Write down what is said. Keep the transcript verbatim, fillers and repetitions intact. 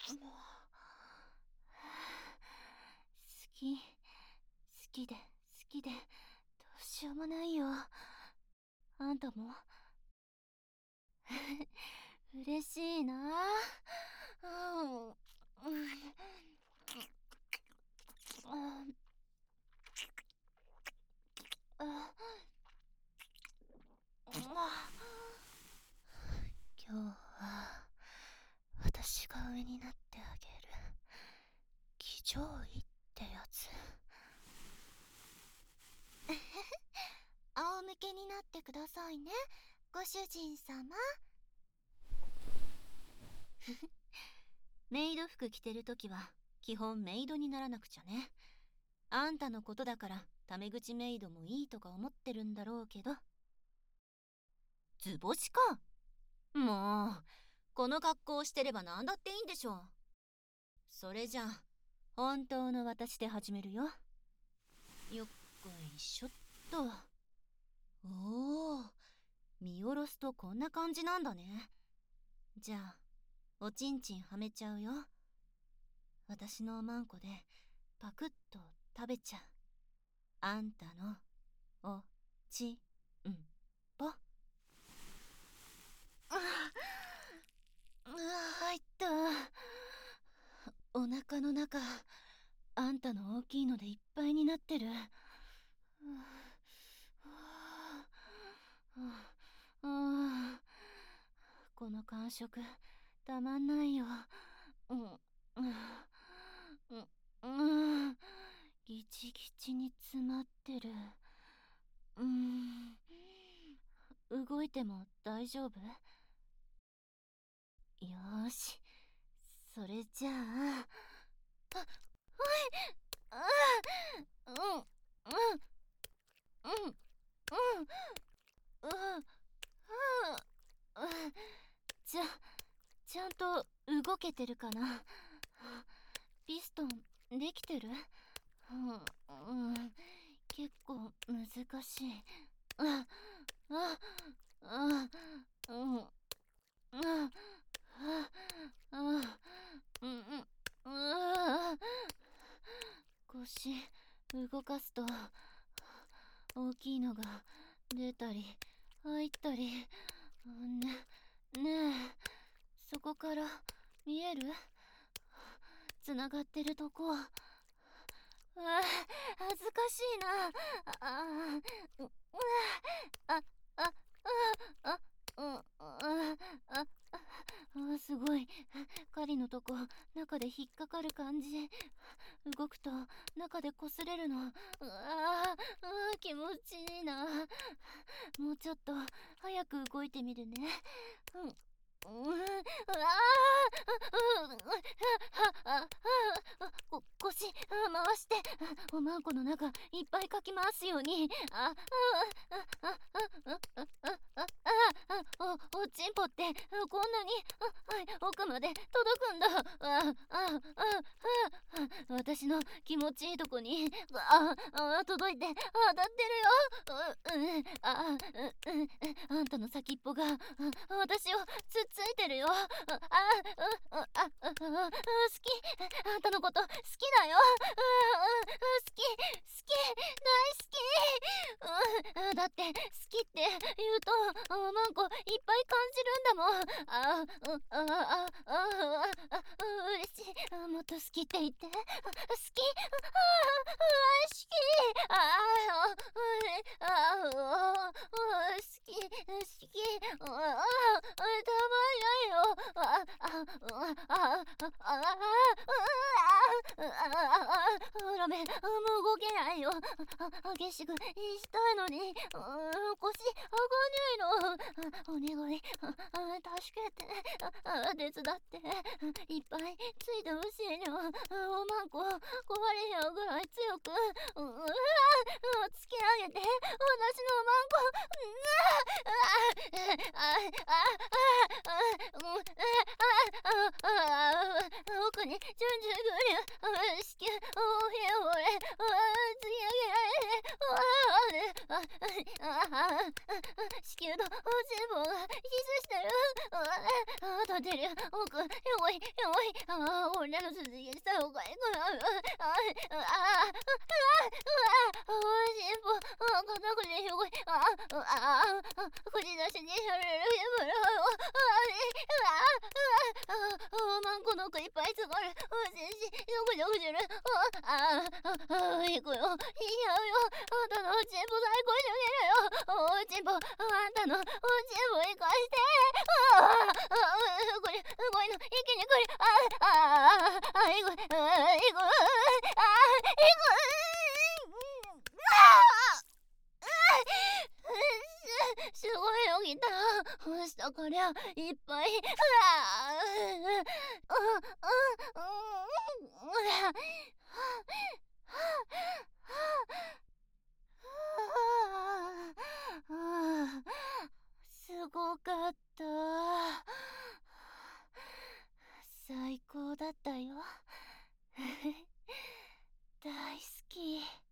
き、好きで、好きで、どうしようもないよ。あんたも嬉しいな。うん、うん、あ、今日は私が上になってあげる騎乗位ってやつ。仰向けになってくださいね、ご主人様。メイド服着てるときは基本メイドにならなくちゃね。あんたのことだからタメ口メイドもいいとか思ってるんだろうけど。図星か。もうこの格好をしてれば何だっていいんでしょう。それじゃあ本当の私で始めるよ。よっこいしょっと。おお、見下ろすとこんな感じなんだね。じゃあおちんちんはめちゃうよ。私のおまんこでパクッと食べちゃう。あんたのおちんぽ。ああ、入った。お腹の中、あんたの大きいのでいっぱいになってる。この感触たまんないよ。うんうんうん、ギチギチに詰まってる。うん、動いても大丈夫？よーし、それじゃあ、あ、はい、あ、うん、うん、うん、うん、うん、うん、じゃ、ちゃんと動けてるかな？ピストンできてる？うん、うん、結構難しい。あ、あ、あ、うん、あ、あ、あ、うん、うん、あ、腰動かすと大きいのが出たり入ったり。ね、ねえ、そこから見える？つながってるとこ。あ、恥ずかしいな。ああ、あ、あ、あ、あ、あ、あ、あ、すごい。狩りのとこ中で引っかかる感じ。動くと中で擦れるの。ああ、気持ちいいな。もうちょっと早く動いてみるね。うん。うーん、うわあ、こ腰回しておまんこの中いっぱいかき回すように。ああああああおおちんぽってこんなに奥まで届くんだ。あああ私の気持ちいいとこにああ届いて当たってるよ。ああんたの先っぽが私をつっついてるよ。ああああ好き。あんたのこと好きだよ。好き好き大好き。だって好きって言うとマンコいっぱい感じるんだもん。あああああ嬉しい。もっと好きって言って。好き。ああ好き。あああ好き好き。ああたまんないよ。あああああダメ、もう動けないよ。激しくしたいのに腰上がんないの。お願い、助けて、手伝って。いっぱいついてほしいの。おまんこ壊れちゃうぐらい強くうわ突き上げて私のおまんこ。奥にちょんちょんぐり子宮おへおれ突き上げられて子宮とおちんぽがキスしてる。 立てる。奥、よごい、よごい。ああ、俺の続きした方がいいかな。ああ、ああ、ああ、ああ、尻尾、ああ、硬くてよごい。ああ、ああ、口出しにされるやぶら。ああ、ああ、ああ、マンコの奥いっぱいつがる。全身、よくよくする。ああ、ああ、行くよ。いやよ。あんたのチンポ最高にあげるよ。おチンポ、あんたのおチンポ生かして。ああ、ああ、これ、これの、一気にこれ。ああ、ああ、ああ、いく、ああ、いく、ああ、いく。す、すごいよ、ギター。下からいっぱい。ああ、うん、うん、うん、うん。すごかった。最高だったよ。大好き。